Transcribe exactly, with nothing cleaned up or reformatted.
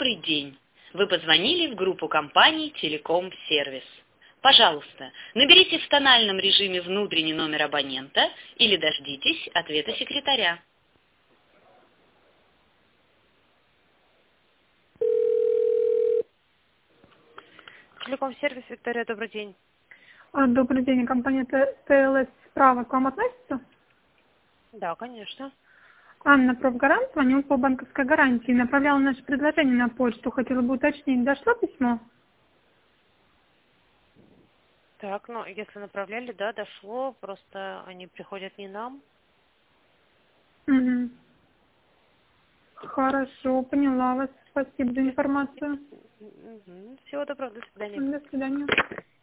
Добрый день! Вы позвонили в группу компаний «Телеком Сервис». Пожалуйста, наберите в тональном режиме внутренний номер абонента или дождитесь ответа секретаря. Телеком Сервис, Виктория, добрый день. А, Добрый день, компания Т- ТЛС «Справа» к вам относится? Да, конечно. Анна Профгарант, звоню по банковской гарантии. Направляла наше предложение на почту. Хотела бы уточнить, дошло письмо? Так, ну, если направляли, да, дошло, просто они приходят не нам. Угу. Хорошо, поняла вас. Спасибо за информацию. Мгм. Всего доброго, до свидания. До свидания.